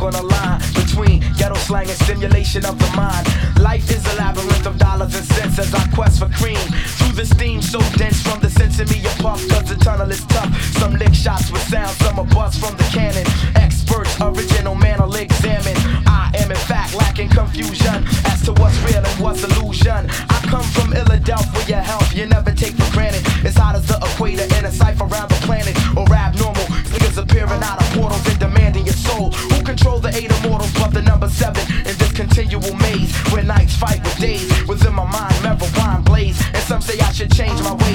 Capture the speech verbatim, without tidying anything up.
on a line between ghetto slang and stimulation of the mind. Life is a labyrinth of dollars and cents as I quest for cream. Through the steam so dense from the sense of me a puff, cause the tunnel is tough. Some lick shots with sound, some are bust from the cannon. Experts, original man will examine. I am in fact lacking confusion as to what's real and what's illusion. I come from Philadelphia, health you never take for granted. It's hot as the equator in a cipher around the planet. Or abnormal, niggas appearing out of portals and demanding your soul. Who control the eight immortals but the number seven in this continual maze where nights fight with days? Within my mind, marijuana blaze, and some say I should change my ways.